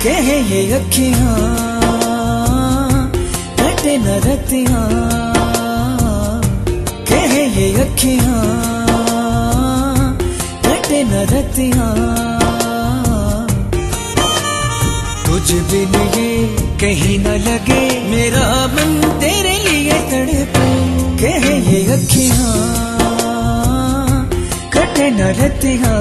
कहे ये अखियां कटे न रतियां, कहे ये अखियां कटे न रतियां। तुझ बिन ये कहीं न लगे मेरा मन तेरे लिए तड़पे, कहे ये अखियां कटे न रतियां।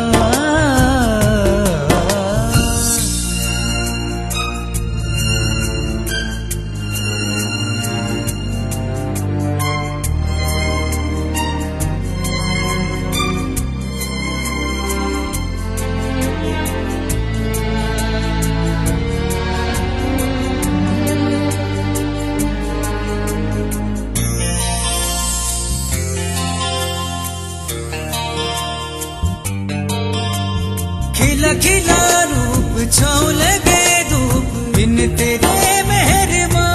खिला खिला रूप छाँव लगे धूप बिन तेरे मेहरबान।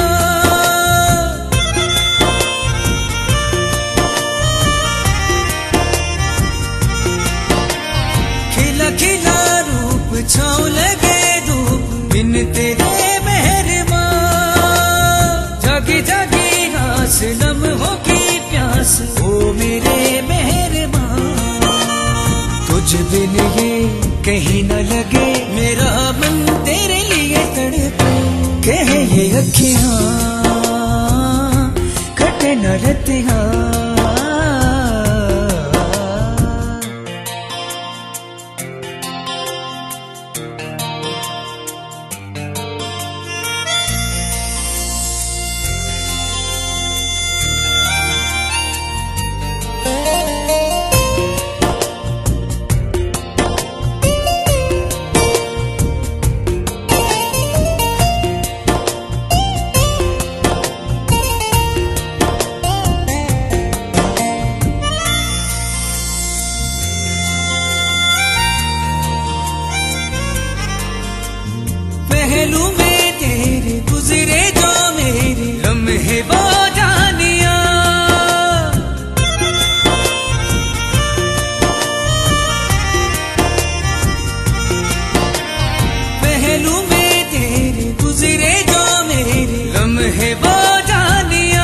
खिला खिला रूप छाँव लगे धूप बिन तेरे मेहरबान। जागी जागी आस लम्हों की प्यास ओ मेरे मेहरबान। तुझ बिन ये कहीं न लगे मेरा मन तेरे लिए तड़पे, कहे ये अखियां कटे न रतियां। पहलू में तेरे गुजरे जो मेरे लम्हे वो जानिया। पहलू में तेरे गुजरे जो मेरे लम्हे वो जानिया।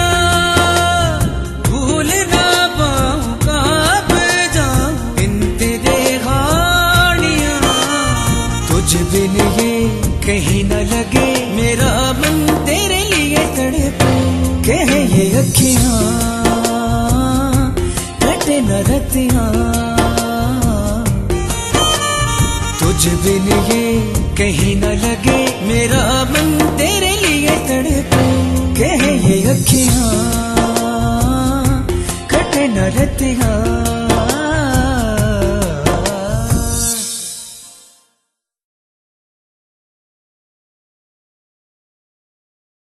भूल ना पाऊं कब जाऊं इन तेरे गाड़ियां। तुझ बिन ये कहीं न लगे मेरा मन तेरे लिए तड़पे, कहे ये अखियां कटे न रतियां। तुझ बिन ये कहीं न लगे मेरा मन तेरे लिए तड़पे, कहे ये अखियां कटे न रतियां।